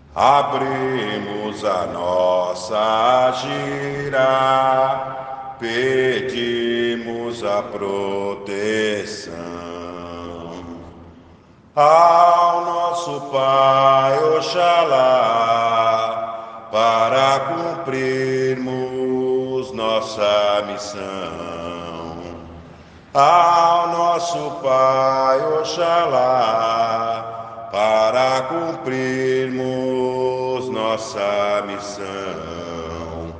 Abrimos a nossa gira, pedimos a proteção ao nosso Pai Oxalá, para cumprirmos nossa missão. Ao nosso Pai Oxalá, para cumprirmos nossa missão.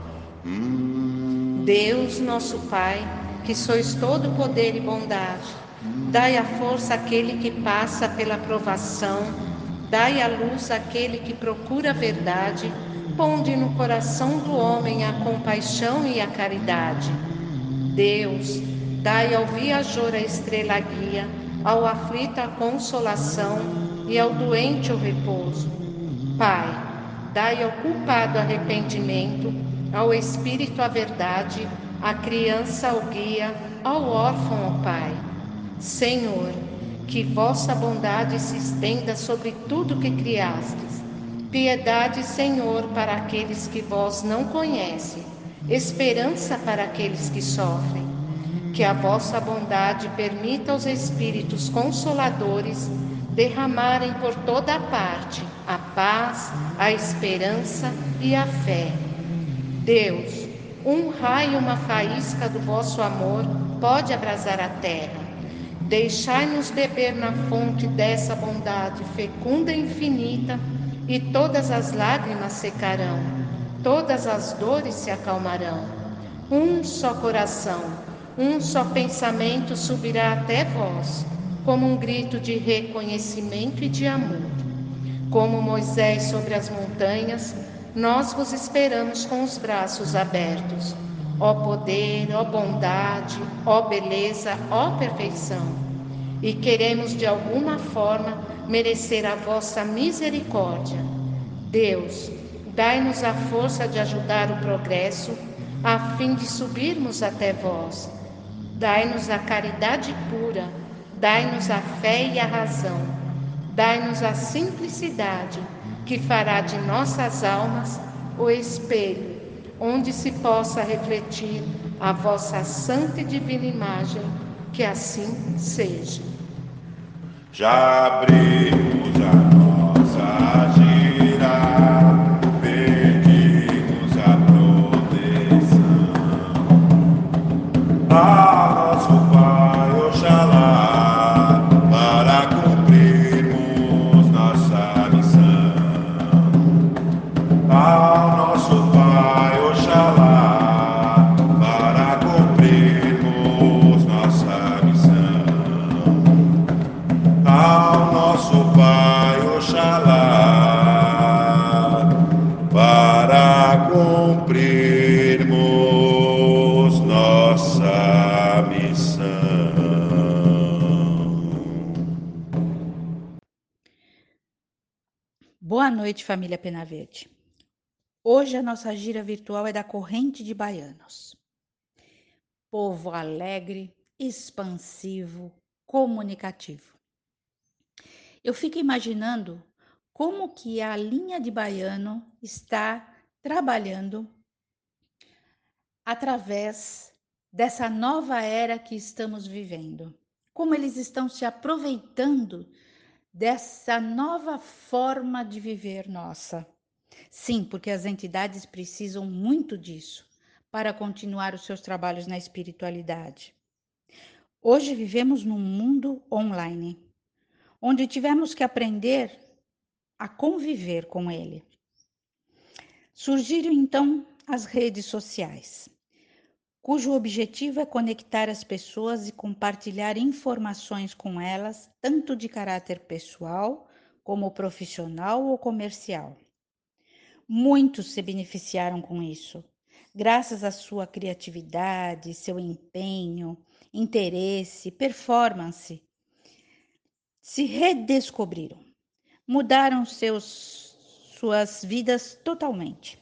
Deus, nosso Pai, que sois todo poder e bondade, dai a força àquele que passa pela provação, dai a luz àquele que procura a verdade, ponde no coração do homem a compaixão e a caridade. Deus, dai ao viajor a estrela guia, ao aflito a consolação e ao doente o repouso. Pai, dai ao culpado arrependimento, ao espírito a verdade, à criança o guia, ao órfão o Pai. Senhor, que vossa bondade se estenda sobre tudo que criastes. Piedade, Senhor, para aqueles que vós não conhecem, esperança para aqueles que sofrem. Que a vossa bondade permita aos Espíritos Consoladores derramarem por toda a parte a paz, a esperança e a fé. Deus, um raio, uma faísca do vosso amor pode abrasar a terra. Deixai-nos beber na fonte dessa bondade fecunda e infinita, e todas as lágrimas secarão, todas as dores se acalmarão. Um só coração, um só pensamento subirá até vós, como um grito de reconhecimento e de amor. Como Moisés sobre as montanhas, nós vos esperamos com os braços abertos. Ó poder, ó bondade, ó beleza, ó perfeição. E queremos de alguma forma merecer a vossa misericórdia. Deus, dai-nos a força de ajudar o progresso, a fim de subirmos até vós. Dai-nos a caridade pura, dai-nos a fé e a razão. Dai-nos a simplicidade, que fará de nossas almas o espelho, onde se possa refletir a vossa santa e divina imagem, que assim seja. Já abrimos a nossa gira, pedimos a proteção ao nosso Pai Oxalá, para cumprirmos nossa missão. Ao nosso Pai Oxalá, para cumprirmos nossa missão. Ao nosso Pai Oxalá, para cumprirmos nossa missão. Boa noite, família Pena Verde. Hoje a nossa gira virtual é da Corrente de Baianos. Povo alegre, expansivo, comunicativo. Eu fico imaginando como que a linha de baiano está trabalhando através dessa nova era que estamos vivendo. Como eles estão se aproveitando dessa nova forma de viver nossa. Sim, porque as entidades precisam muito disso para continuar os seus trabalhos na espiritualidade. Hoje vivemos num mundo online, onde tivemos que aprender a conviver com ele. Surgiram então as redes sociais, cujo objetivo é conectar as pessoas e compartilhar informações com elas, tanto de caráter pessoal, como profissional ou comercial. Muitos se beneficiaram com isso, graças à sua criatividade, seu empenho, interesse, performance. Se redescobriram, mudaram suas vidas totalmente.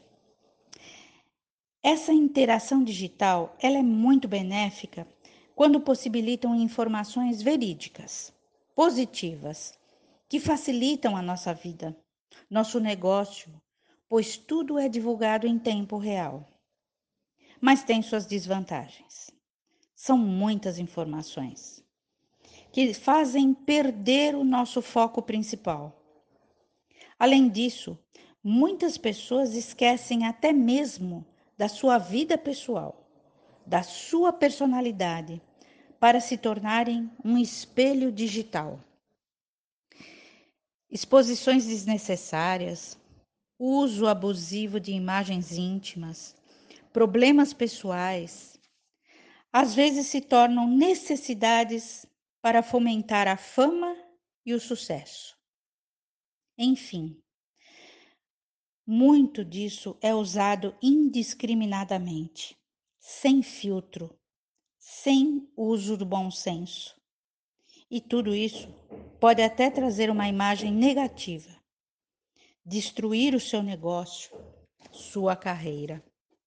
Essa interação digital, ela é muito benéfica quando possibilitam informações verídicas, positivas, que facilitam a nossa vida, nosso negócio, pois tudo é divulgado em tempo real. Mas tem suas desvantagens. São muitas informações que fazem perder o nosso foco principal. Além disso, muitas pessoas esquecem até mesmo da sua vida pessoal, da sua personalidade, para se tornarem um espelho digital. Exposições desnecessárias, uso abusivo de imagens íntimas, problemas pessoais, às vezes se tornam necessidades para fomentar a fama e o sucesso. Enfim, muito disso é usado indiscriminadamente, sem filtro, sem uso do bom senso. E tudo isso pode até trazer uma imagem negativa, destruir o seu negócio, sua carreira.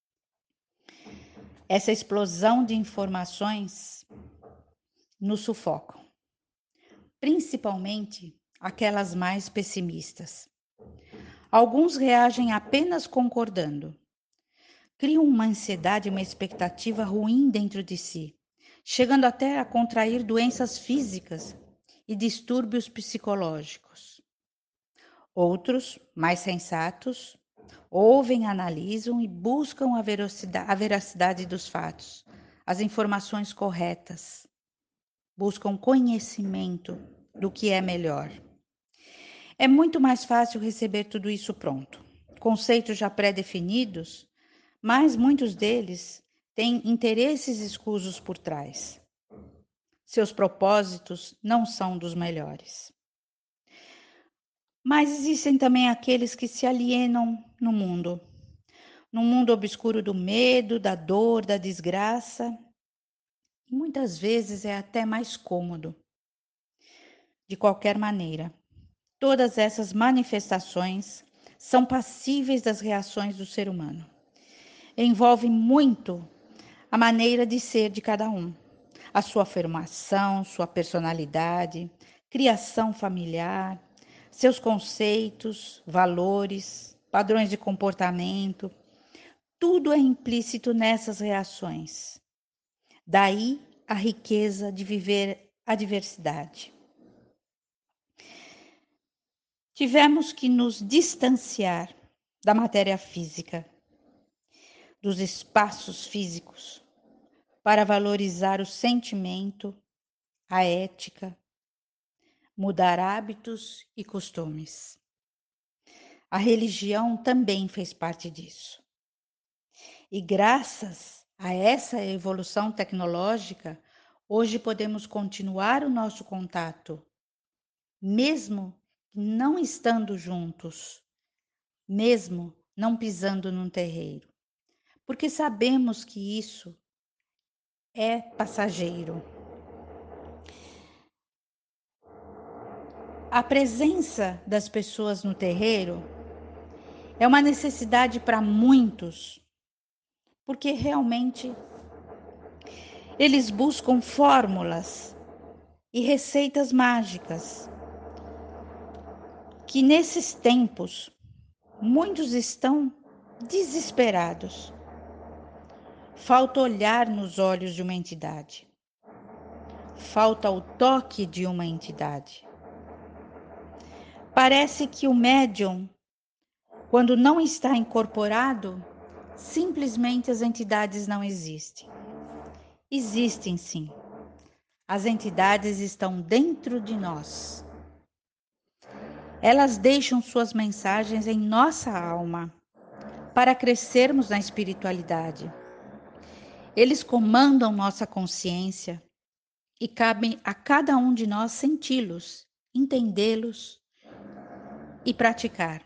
Essa explosão de informações nos sufocam, principalmente aquelas mais pessimistas. Alguns reagem apenas concordando, criam uma ansiedade e uma expectativa ruim dentro de si, chegando até a contrair doenças físicas e distúrbios psicológicos. Outros, mais sensatos, ouvem, analisam e buscam a veracidade dos fatos, as informações corretas, buscam conhecimento do que é melhor. É muito mais fácil receber tudo isso pronto, conceitos já pré-definidos, mas muitos deles têm interesses escusos por trás. Seus propósitos não são dos melhores. Mas existem também aqueles que se alienam no mundo obscuro do medo, da dor, da desgraça. E muitas vezes é até mais cômodo. De qualquer maneira, todas essas manifestações são passíveis das reações do ser humano. Envolve muito a maneira de ser de cada um, a sua formação, sua personalidade, criação familiar, seus conceitos, valores, padrões de comportamento. Tudo é implícito nessas reações. Daí a riqueza de viver a diversidade. Tivemos que nos distanciar da matéria física, dos espaços físicos, para valorizar o sentimento, a ética, mudar hábitos e costumes. A religião também fez parte disso. E graças a essa evolução tecnológica, hoje podemos continuar o nosso contato, mesmo não estando juntos, mesmo não pisando num terreiro, porque sabemos que isso é passageiro. A presença das pessoas no terreiro é uma necessidade para muitos, porque realmente eles buscam fórmulas e receitas mágicas que nesses tempos muitos estão desesperados. Falta olhar nos olhos de uma entidade. Falta o toque de uma entidade. Parece que o médium, quando não está incorporado, simplesmente as entidades não existem. Existem sim. As entidades estão dentro de nós. Elas deixam suas mensagens em nossa alma para crescermos na espiritualidade. Eles comandam nossa consciência e cabe a cada um de nós senti-los, entendê-los e praticar.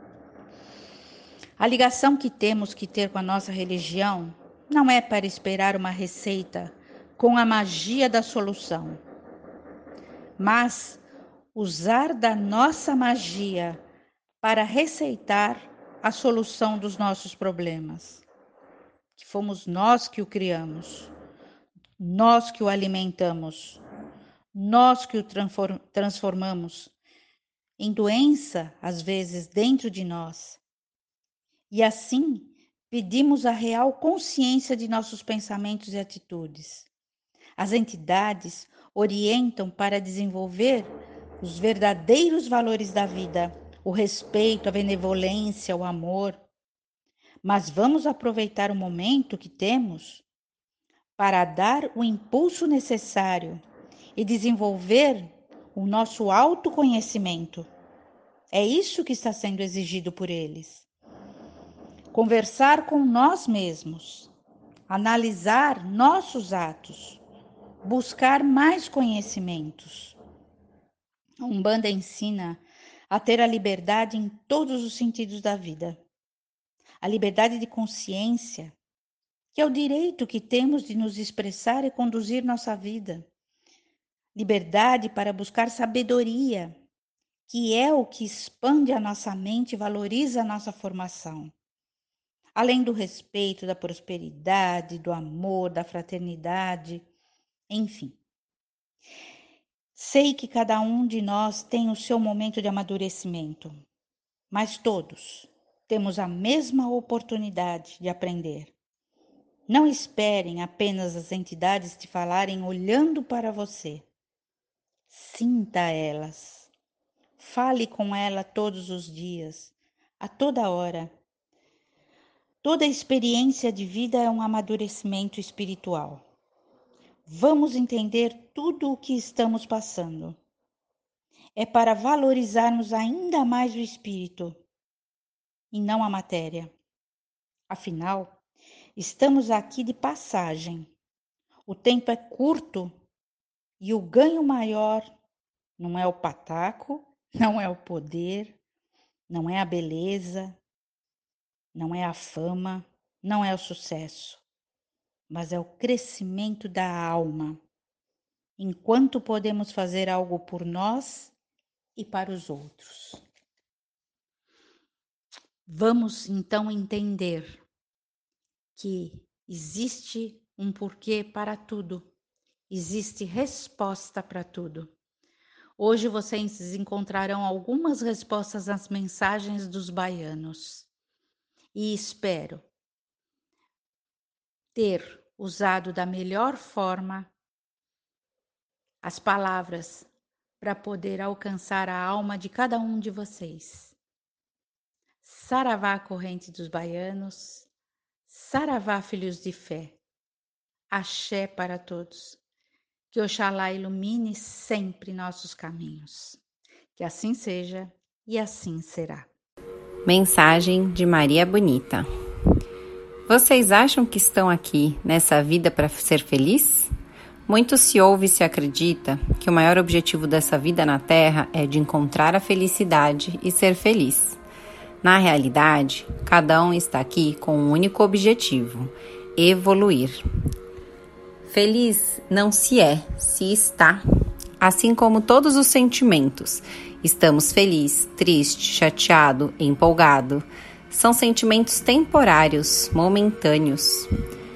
A ligação que temos que ter com a nossa religião não é para esperar uma receita com a magia da solução, mas usar da nossa magia para receitar a solução dos nossos problemas, que fomos nós que o criamos, nós que o alimentamos, nós que o transformamos em doença, às vezes dentro de nós. E assim, pedimos a real consciência de nossos pensamentos e atitudes. As entidades orientam para desenvolver os verdadeiros valores da vida, o respeito, a benevolência, o amor. Mas vamos aproveitar o momento que temos para dar o impulso necessário e desenvolver o nosso autoconhecimento. É isso que está sendo exigido por eles. Conversar com nós mesmos, analisar nossos atos, buscar mais conhecimentos. A Umbanda ensina a ter a liberdade em todos os sentidos da vida. A liberdade de consciência, que é o direito que temos de nos expressar e conduzir nossa vida. Liberdade para buscar sabedoria, que é o que expande a nossa mente e valoriza a nossa formação. Além do respeito, da prosperidade, do amor, da fraternidade, enfim. Sei que cada um de nós tem o seu momento de amadurecimento, mas todos temos a mesma oportunidade de aprender. Não esperem apenas as entidades te falarem olhando para você. Sinta elas. Fale com ela todos os dias, a toda hora. Toda experiência de vida é um amadurecimento espiritual. Vamos entender tudo o que estamos passando. É para valorizarmos ainda mais o espírito e não a matéria. Afinal, estamos aqui de passagem. O tempo é curto e o ganho maior não é o pataco, não é o poder, não é a beleza, não é a fama, não é o sucesso, mas é o crescimento da alma, enquanto podemos fazer algo por nós e para os outros. Vamos então entender que existe um porquê para tudo, existe resposta para tudo. Hoje vocês encontrarão algumas respostas nas mensagens dos baianos e espero ter usado da melhor forma as palavras para poder alcançar a alma de cada um de vocês. Saravá, corrente dos baianos, saravá, filhos de fé, axé para todos, que Oxalá ilumine sempre nossos caminhos, que assim seja e assim será. Mensagem de Maria Bonita. Vocês acham que estão aqui nessa vida para ser feliz? Muito se ouve e se acredita que o maior objetivo dessa vida na Terra é de encontrar a felicidade e ser feliz. Na realidade, cada um está aqui com um único objetivo: evoluir. Feliz não se é, se está. Assim como todos os sentimentos. Estamos feliz, triste, chateado, empolgado. São sentimentos temporários, momentâneos.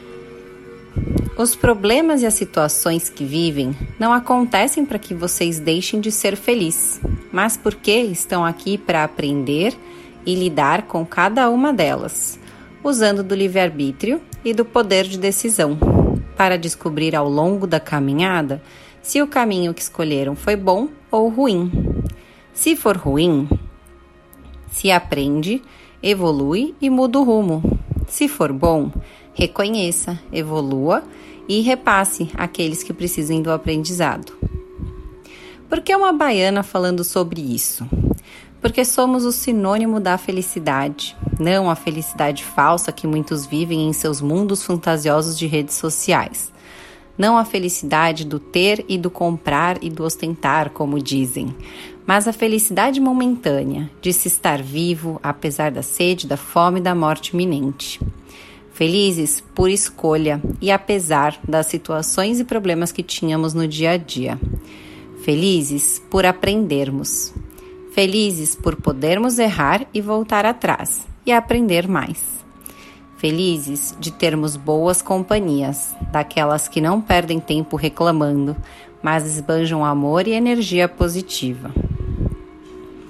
Os problemas e as situações que vivem não acontecem para que vocês deixem de ser felizes, mas porque estão aqui para aprender e lidar com cada uma delas, usando do livre-arbítrio e do poder de decisão, para descobrir ao longo da caminhada se o caminho que escolheram foi bom ou ruim. Se for ruim, se aprende, evolui e muda o rumo. Se for bom, reconheça, evolua e repasse àqueles que precisem do aprendizado. Por que uma baiana falando sobre isso? Porque somos o sinônimo da felicidade, não a felicidade falsa que muitos vivem em seus mundos fantasiosos de redes sociais. Não a felicidade do ter e do comprar e do ostentar, como dizem, mas a felicidade momentânea de se estar vivo apesar da sede, da fome e da morte iminente. Felizes por escolha e apesar das situações e problemas que tínhamos no dia a dia. Felizes por aprendermos. Felizes por podermos errar e voltar atrás e aprender mais. Felizes de termos boas companhias, daquelas que não perdem tempo reclamando, mas esbanjam amor e energia positiva.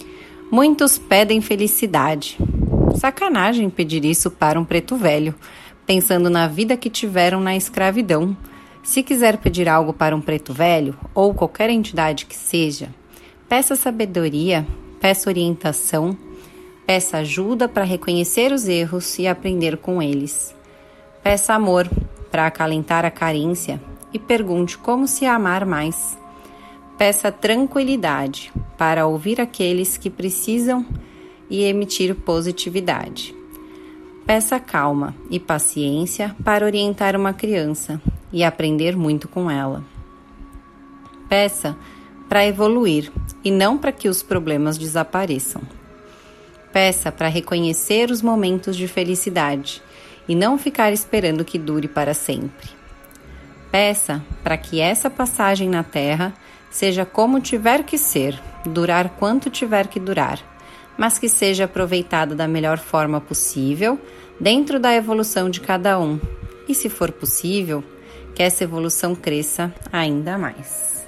Muitos pedem felicidade. Sacanagem pedir isso para um preto velho, pensando na vida que tiveram na escravidão. Se quiser pedir algo para um preto velho, ou qualquer entidade que seja, peça sabedoria, peça orientação, peça ajuda para reconhecer os erros e aprender com eles. Peça amor para acalentar a carência e pergunte como se amar mais. Peça tranquilidade para ouvir aqueles que precisam e emitir positividade. Peça calma e paciência para orientar uma criança e aprender muito com ela. Peça para evoluir e não para que os problemas desapareçam. Peça para reconhecer os momentos de felicidade e não ficar esperando que dure para sempre. Peça para que essa passagem na Terra seja como tiver que ser, durar quanto tiver que durar, mas que seja aproveitada da melhor forma possível, dentro da evolução de cada um. E, se for possível, que essa evolução cresça ainda mais.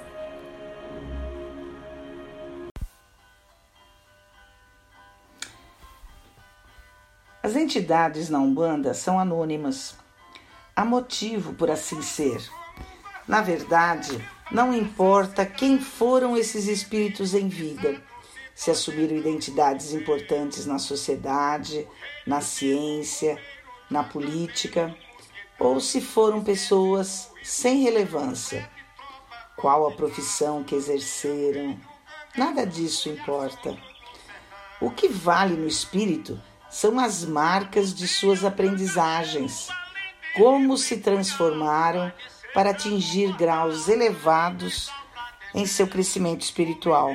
As entidades na Umbanda são anônimas. Há motivo por assim ser. Na verdade, não importa quem foram esses espíritos em vida, se assumiram identidades importantes na sociedade, na ciência, na política, ou se foram pessoas sem relevância. Qual a profissão que exerceram, nada disso importa. O que vale no espírito são as marcas de suas aprendizagens, como se transformaram para atingir graus elevados em seu crescimento espiritual.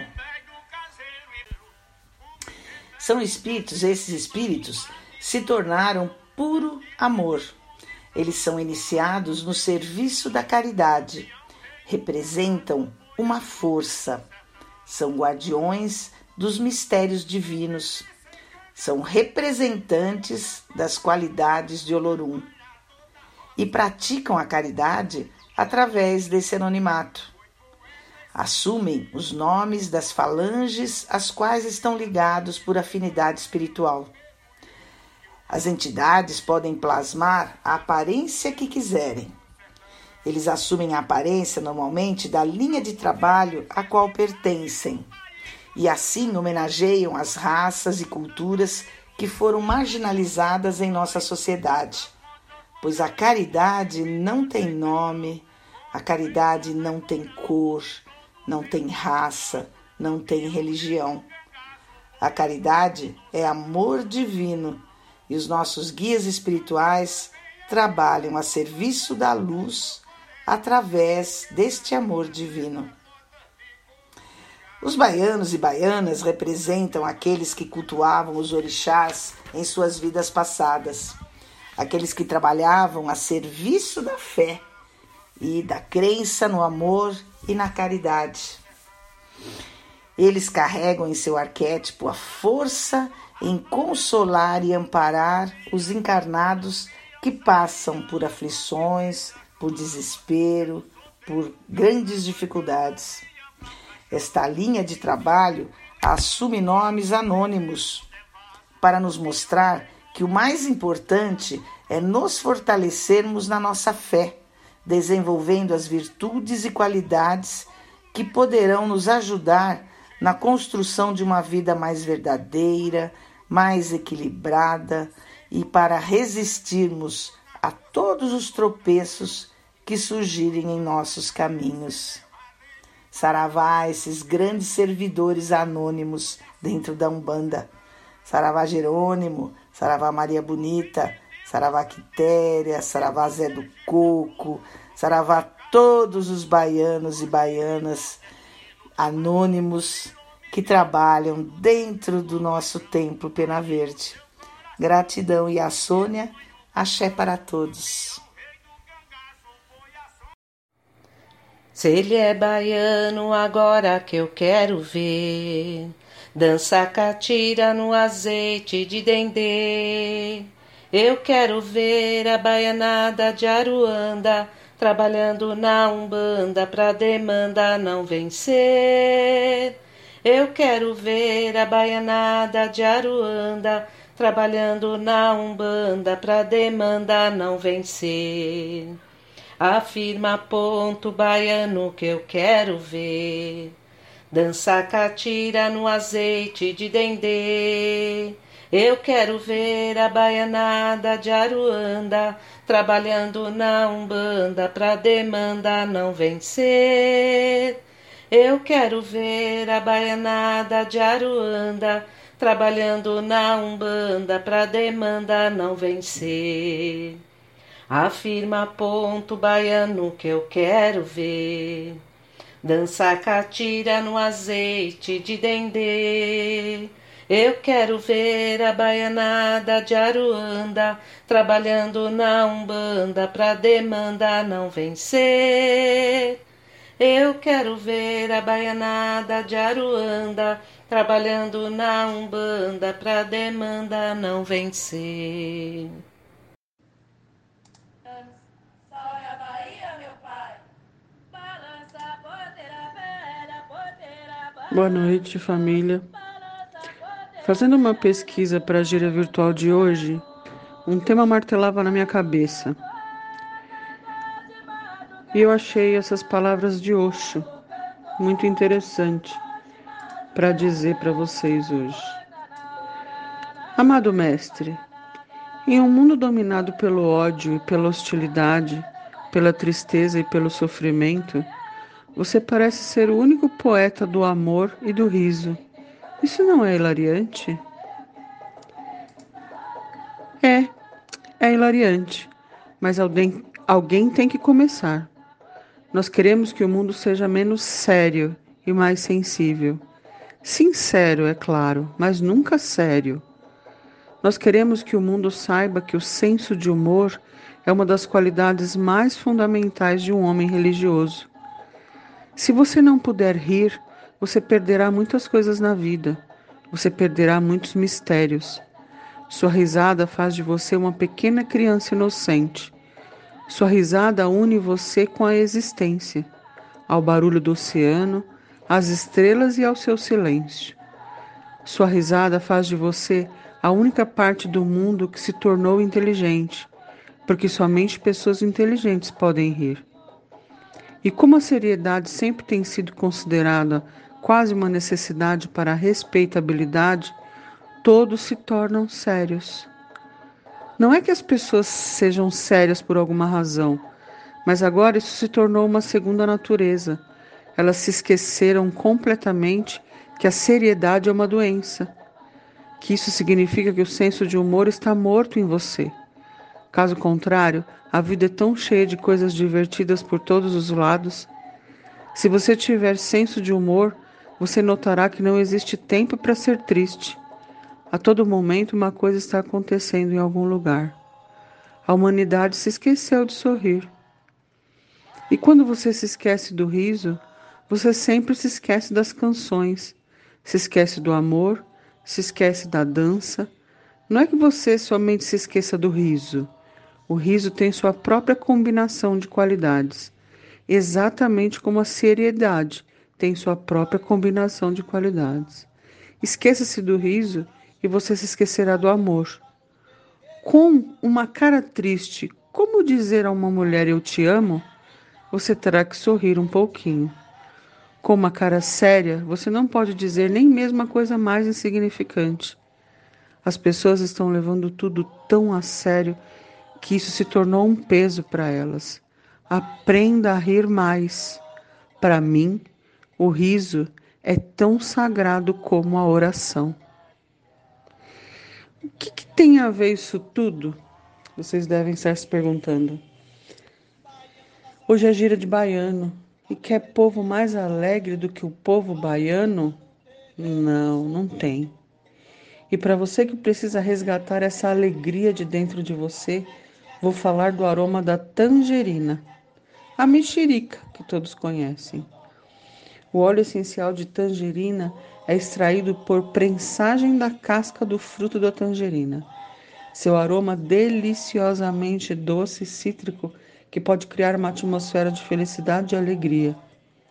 São espíritos, esses espíritos se tornaram puro amor. Eles são iniciados no serviço da caridade, representam uma força, são guardiões dos mistérios divinos, são representantes das qualidades de Olorum e praticam a caridade através desse anonimato. Assumem os nomes das falanges às quais estão ligados por afinidade espiritual. As entidades podem plasmar a aparência que quiserem. Eles assumem a aparência normalmente da linha de trabalho a qual pertencem e assim homenageiam as raças e culturas que foram marginalizadas em nossa sociedade. Pois a caridade não tem nome, a caridade não tem cor, não tem raça, não tem religião. A caridade é amor divino e os nossos guias espirituais trabalham a serviço da luz através deste amor divino. Os baianos e baianas representam aqueles que cultuavam os orixás em suas vidas passadas, aqueles que trabalhavam a serviço da fé e da crença no amor e na caridade. Eles carregam em seu arquétipo a força em consolar e amparar os encarnados que passam por aflições, por desespero, por grandes dificuldades. Esta linha de trabalho assume nomes anônimos para nos mostrar que o mais importante é nos fortalecermos na nossa fé, desenvolvendo as virtudes e qualidades que poderão nos ajudar na construção de uma vida mais verdadeira, mais equilibrada e para resistirmos a todos os tropeços que surgirem em nossos caminhos. Saravá, esses grandes servidores anônimos dentro da Umbanda. Saravá Jerônimo, Saravá Maria Bonita, Saravá Quitéria, Saravá Zé do Coco, Saravá todos os baianos e baianas anônimos que trabalham dentro do nosso templo Pena Verde. Gratidão e a Sônia, axé para todos. Se ele é baiano, agora que eu quero ver, dança catira no azeite de dendê. Eu quero ver a baianada de Aruanda, trabalhando na Umbanda pra demanda não vencer. Eu quero ver a baianada de Aruanda trabalhando na Umbanda pra demanda não vencer. Afirma ponto baiano que eu quero ver. Dança catira no azeite de dendê. Eu quero ver a baianada de Aruanda trabalhando na Umbanda pra demanda não vencer. Eu quero ver a baianada de Aruanda trabalhando na Umbanda pra demanda não vencer. Afirma ponto baiano que eu quero ver. Dança catira no azeite de dendê. Eu quero ver a baianada de Aruanda trabalhando na Umbanda pra demanda não vencer. Eu quero ver a baianada de Aruanda trabalhando na Umbanda pra demanda não vencer. Boa noite, família. Fazendo uma pesquisa para a gira virtual de hoje, um tema martelava na minha cabeça. E eu achei essas palavras de Osho muito interessante para dizer para vocês hoje. Amado mestre, em um mundo dominado pelo ódio e pela hostilidade, pela tristeza e pelo sofrimento, você parece ser o único poeta do amor e do riso. Isso não é hilariante? É hilariante, mas alguém tem que começar. Nós queremos que o mundo seja menos sério e mais sensível. Sincero, é claro, mas nunca sério. Nós queremos que o mundo saiba que o senso de humor é uma das qualidades mais fundamentais de um homem religioso. Se você não puder rir, você perderá muitas coisas na vida. Você perderá muitos mistérios. Sua risada faz de você uma pequena criança inocente. Sua risada une você com a existência, ao barulho do oceano, às estrelas e ao seu silêncio. Sua risada faz de você a única parte do mundo que se tornou inteligente, porque somente pessoas inteligentes podem rir. E como a seriedade sempre tem sido considerada quase uma necessidade para a respeitabilidade, todos se tornam sérios. Não é que as pessoas sejam sérias por alguma razão, mas agora isso se tornou uma segunda natureza. Elas se esqueceram completamente que a seriedade é uma doença, que isso significa que o senso de humor está morto em você. Caso contrário, a vida é tão cheia de coisas divertidas por todos os lados. Se você tiver senso de humor, você notará que não existe tempo para ser triste. A todo momento uma coisa está acontecendo em algum lugar. A humanidade se esqueceu de sorrir. E quando você se esquece do riso, você sempre se esquece das canções, se esquece do amor, se esquece da dança. Não é que você somente se esqueça do riso. O riso tem sua própria combinação de qualidades, exatamente como a seriedade tem sua própria combinação de qualidades. Esqueça-se do riso e você se esquecerá do amor. Com uma cara triste, como dizer a uma mulher eu te amo? Você terá que sorrir um pouquinho. Com uma cara séria, você não pode dizer nem mesmo a coisa mais insignificante. As pessoas estão levando tudo tão a sério que isso se tornou um peso para elas. Aprenda a rir mais. Para mim, o riso é tão sagrado como a oração. O que tem a ver isso tudo? Vocês devem estar se perguntando. Hoje é gira de baiano. E quer povo mais alegre do que o povo baiano? Não tem. E para você que precisa resgatar essa alegria de dentro de você, vou falar do aroma da tangerina, a mexerica que todos conhecem. O óleo essencial de tangerina é extraído por prensagem da casca do fruto da tangerina. Seu aroma deliciosamente doce e cítrico que pode criar uma atmosfera de felicidade e alegria.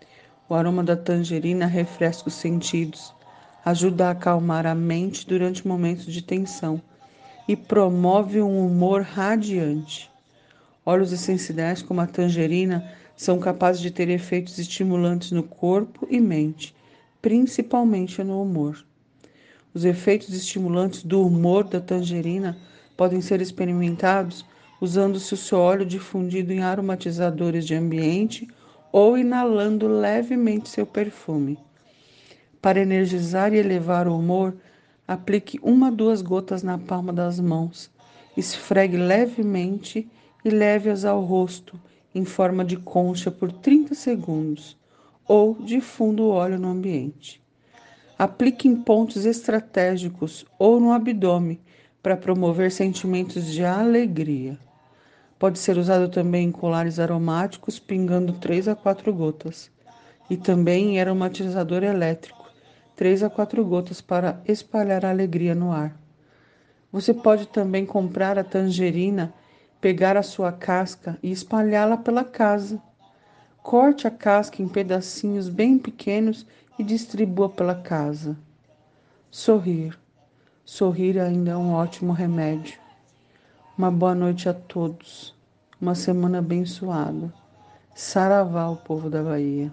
O aroma da tangerina refresca os sentidos, ajuda a acalmar a mente durante momentos de tensão e promove um humor radiante. Óleos essenciais como a tangerina são capazes de ter efeitos estimulantes no corpo e mente, principalmente no humor. Os efeitos estimulantes do humor da tangerina podem ser experimentados usando-se o seu óleo difundido em aromatizadores de ambiente ou inalando levemente seu perfume. Para energizar e elevar o humor, aplique 1 a 2 gotas na palma das mãos, esfregue levemente e leve-as ao rosto em forma de concha por 30 segundos ou difunda o óleo no ambiente. Aplique em pontos estratégicos ou no abdômen para promover sentimentos de alegria. Pode ser usado também em colares aromáticos, pingando 3 a 4 gotas. E também em aromatizador elétrico, 3 a 4 gotas para espalhar a alegria no ar. Você pode também comprar a tangerina, pegar a sua casca e espalhá-la pela casa. Corte a casca em pedacinhos bem pequenos e distribua pela casa. Sorrir. Sorrir ainda é um ótimo remédio. Uma boa noite a todos. Uma semana abençoada. Saravá, o povo da Bahia.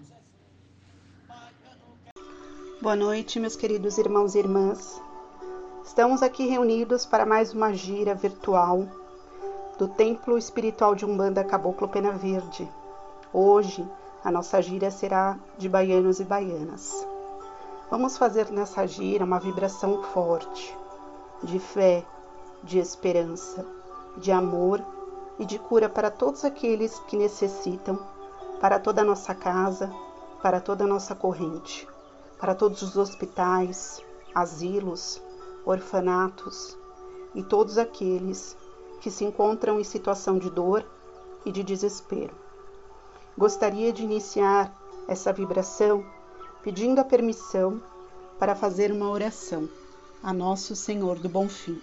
Boa noite, meus queridos irmãos e irmãs. Estamos aqui reunidos para mais uma gira virtual do Templo Espiritual de Umbanda Caboclo Pena Verde. Hoje, a nossa gira será de baianos e baianas. Vamos fazer nessa gira uma vibração forte, de fé, de esperança, de amor e de cura para todos aqueles que necessitam, para toda a nossa casa, para toda a nossa corrente, para todos os hospitais, asilos, orfanatos e todos aqueles que se encontram em situação de dor e de desespero. Gostaria de iniciar essa vibração pedindo a permissão para fazer uma oração a Nosso Senhor do Bom Fim.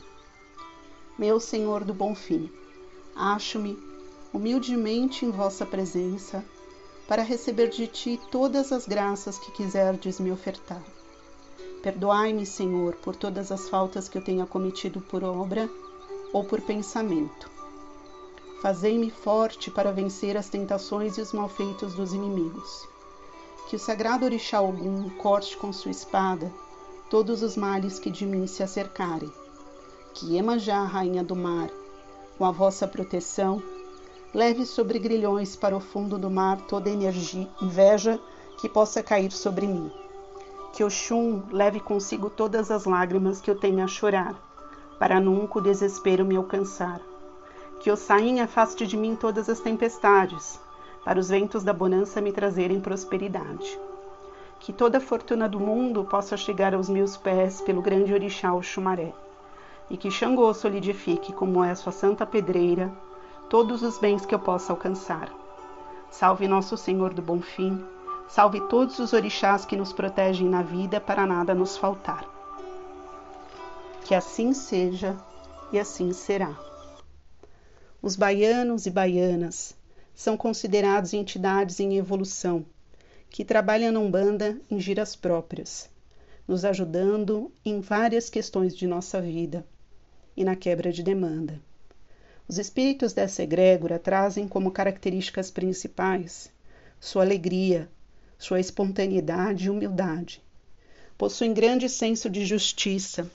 Meu Senhor do Bom Fim, acho-me humildemente em vossa presença para receber de ti todas as graças que quiserdes me ofertar. Perdoai-me, Senhor, por todas as faltas que eu tenha cometido por obra ou por pensamento. Fazei-me forte para vencer as tentações e os malfeitos dos inimigos. Que o sagrado orixá Ogum corte com sua espada todos os males que de mim se acercarem. Que Iemanjá, rainha do mar, com a vossa proteção, leve sobre grilhões para o fundo do mar toda energia, inveja que possa cair sobre mim. Que Oxum leve consigo todas as lágrimas que eu tenha a chorar, para nunca o desespero me alcançar. Que Ossain afaste de mim todas as tempestades, para os ventos da bonança me trazerem prosperidade. Que toda a fortuna do mundo possa chegar aos meus pés pelo grande orixá Oxumaré, e que Xangô solidifique, como é sua santa pedreira, todos os bens que eu possa alcançar. Salve Nosso Senhor do Bom Fim, salve todos os orixás que nos protegem na vida para nada nos faltar. Que assim seja e assim será. Os baianos e baianas são considerados entidades em evolução, que trabalham na Umbanda em giras próprias, nos ajudando em várias questões de nossa vida e na quebra de demanda. Os espíritos dessa egrégora trazem como características principais sua alegria, sua espontaneidade e humildade. Possuem grande senso de justiça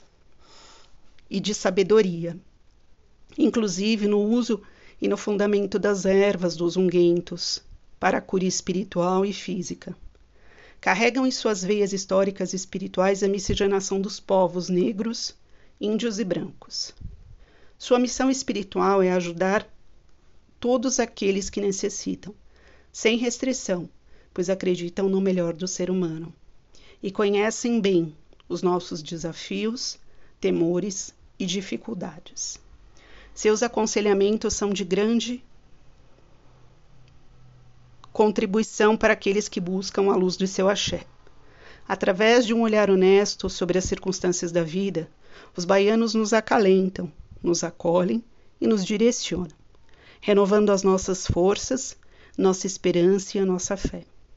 e de sabedoria, inclusive no uso e no fundamento das ervas dos unguentos, para a cura espiritual e física. Carregam em suas veias históricas e espirituais a miscigenação dos povos negros, índios e brancos. Sua missão espiritual é ajudar todos aqueles que necessitam, sem restrição, pois acreditam no melhor do ser humano e conhecem bem os nossos desafios, temores e dificuldades. Seus aconselhamentos são de grande contribuição para aqueles que buscam a luz do seu axé. Através de um olhar honesto sobre as circunstâncias da vida, os baianos nos acalentam, nos acolhem e nos direcionam, renovando as nossas forças, nossa esperança e a nossa fé.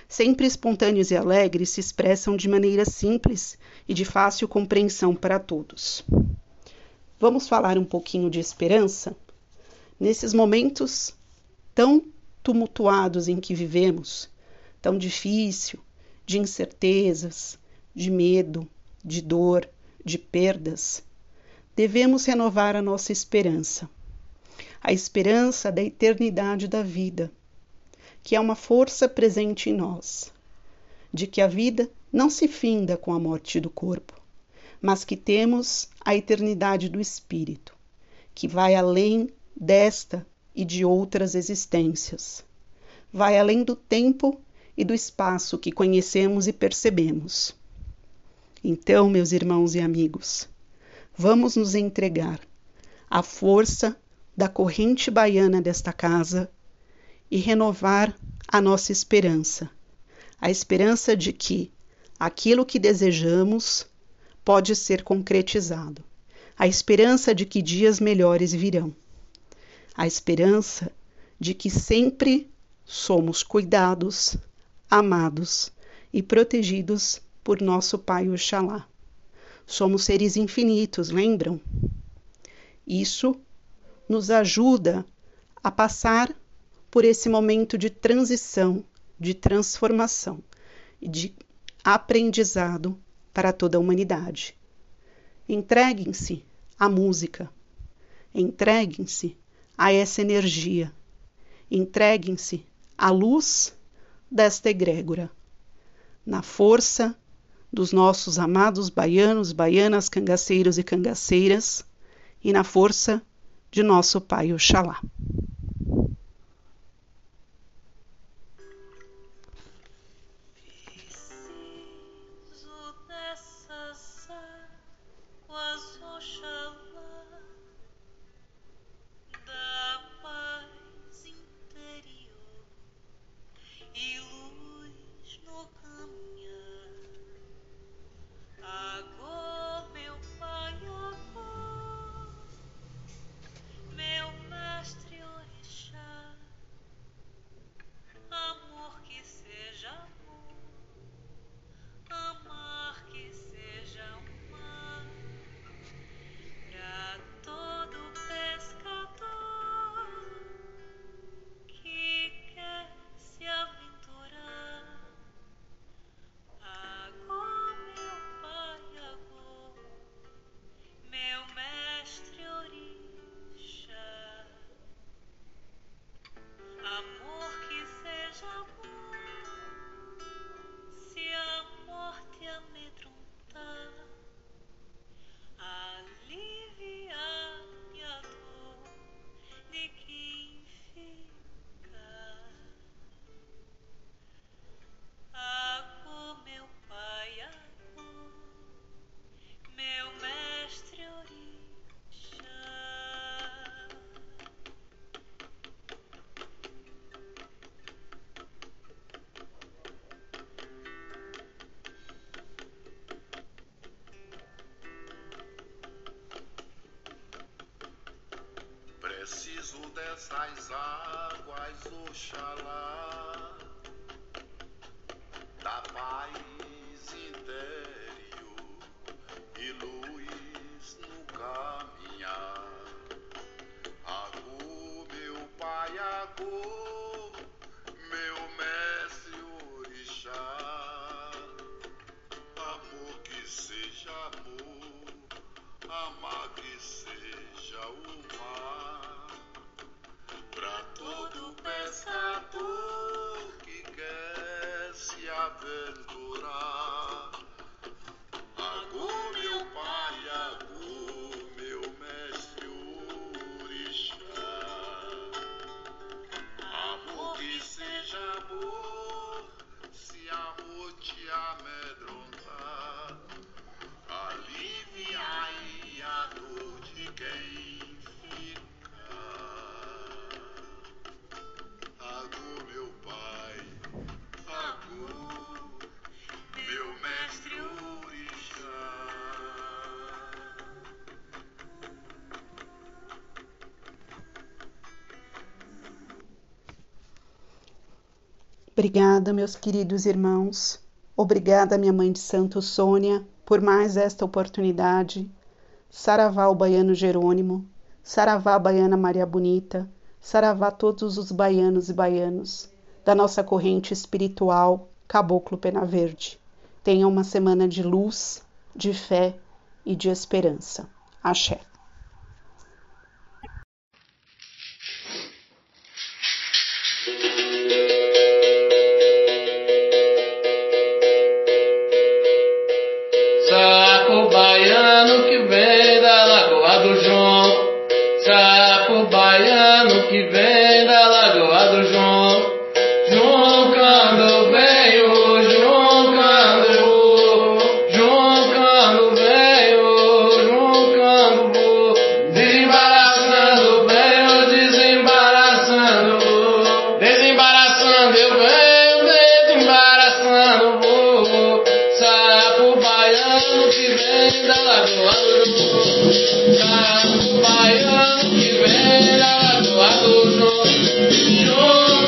sempre espontâneos e alegres, se expressam de maneira simples e de fácil compreensão para todos. Vamos falar um pouquinho de esperança? Nesses momentos tão tumultuados em que vivemos, tão difícil, de incertezas, de medo, de dor, de perdas, devemos renovar a nossa esperança. A esperança da eternidade da vida, que é uma força presente em nós, de que a vida não se finda com a morte do corpo, mas que temos a eternidade do espírito, que vai além desta e de outras existências. Vai além do tempo e do espaço que conhecemos e percebemos. Então, meus irmãos e amigos, vamos nos entregar à força da corrente baiana desta casa e renovar a nossa esperança. A esperança de que aquilo que desejamos pode ser concretizado. A esperança de que dias melhores virão. A esperança de que sempre somos cuidados, amados e protegidos por nosso Pai Oxalá. Somos seres infinitos, lembram? Isso nos ajuda a passar por esse momento de transição, de transformação e de aprendizado para toda a humanidade. Entreguem-se à música, entreguem-se a essa energia, entreguem-se à luz desta egrégora, na força dos nossos amados baianos, baianas, cangaceiros e cangaceiras, e na força de nosso Pai Oxalá. Preciso dessas águas, Oxalá, da paz interior e luz no caminhar. Agô, meu Pai, agô, meu mestre orixá. Amor que seja amor, amar que seja o mar. Pra todo pescador que quer se aventurar. Agô, meu Pai, agô, meu mestre orixá. Amor que seja amor, se amor te amedrontar, aliviai a dor de quem fica. Agô, meu Pai, agô, Obrigada, meus queridos irmãos. Obrigada, minha mãe de santo Sônia, por mais esta oportunidade. Saravá o baiano Jerônimo, saravá a baiana Maria Bonita, saravá todos os baianos e baianos da nossa corrente espiritual Caboclo Pena Verde. Tenham uma semana de luz, de fé e de esperança. Axé. Sapo baiano que vem da Lagoa do João, sapo baiano que vem da Lagoa do João, juncando veio, juncando veio, juncando vou, desembaraçando veio, desembaraçando, desembaraçando eu venho, desembaraçando vou, sapo baiano que vem da Lagoa do João, sapo baiano que vem da Lagoa do João,